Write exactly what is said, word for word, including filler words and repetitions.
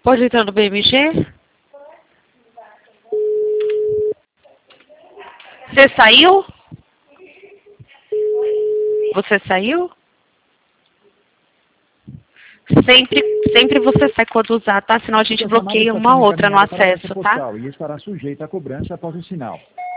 Pode entrar no B M G? Você saiu? Você saiu? Sempre, sempre você sai quando usar, tá? Senão a gente bloqueia uma outra no acesso, tá? E estará sujeita a cobrança após o sinal.